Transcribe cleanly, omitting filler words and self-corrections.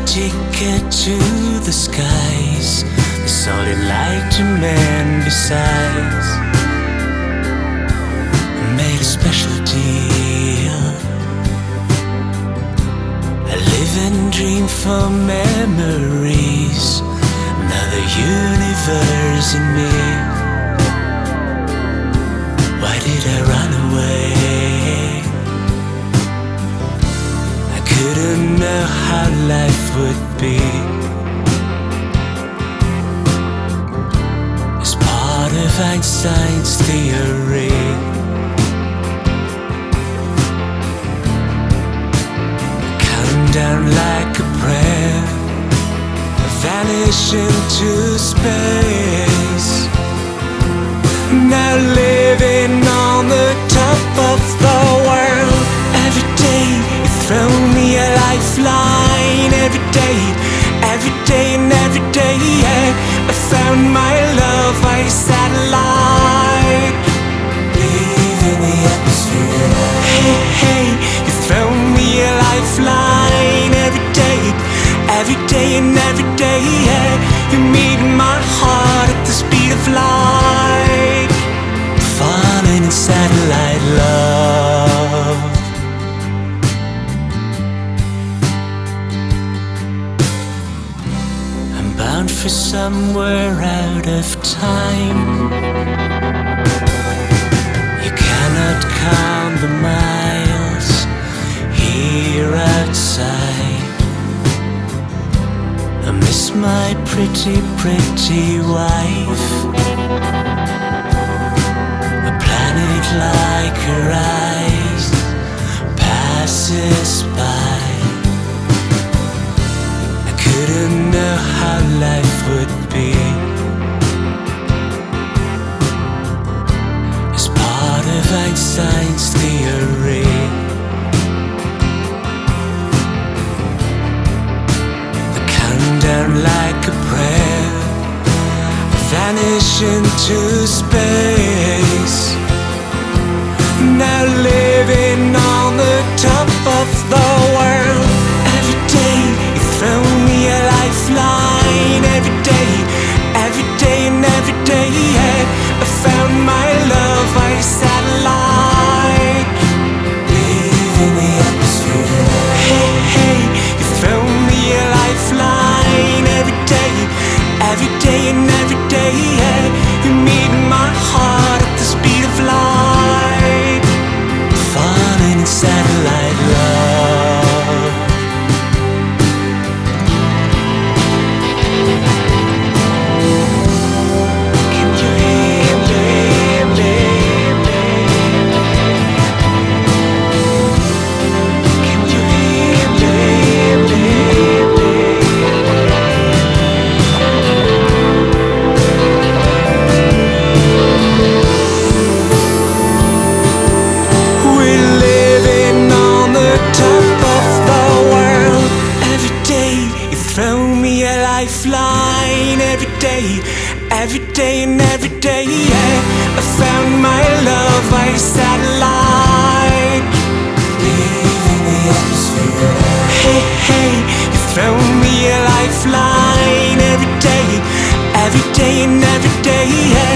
ticket to the skies. There's only light to man besides. I made a special deal. I live and dream for memories. Another universe in me. Why did I run away? I couldn't know how life would be. As part of Einstein's theory, come down like a prayer, vanish into space. Now living on the top of the world. Every day you throw me a lifeline. Every day and every day, yeah. I found my love by satellite. Leaving the atmosphere. Hey, hey, you throw me a lifeline. Every day and every day, yeah. You meet my heart at the speed of light. Falling in satellite love. I'm bound for somewhere out of time. You cannot count the miles here outside. I miss my pretty, pretty wife. A planet like her eyes passes by. I couldn't know how life would be. As part of Einstein's theory, down like a prayer, vanish into space. Now living on the top of the world. Every day you throw me a lifeline. Every day and every day, yeah. I found my love by satellite. Leaving the atmosphere. Hey, hey, you throw me a lifeline. Every day and every day, yeah. You meet my heart at the speed of light. Falling in satellite love. Can you hear me? Can you hear me? Lifeline. Every day and every day, yeah. I found my love by satellite. Leaving the atmosphere. Hey, hey, you throw me a lifeline. Every day and every day, yeah.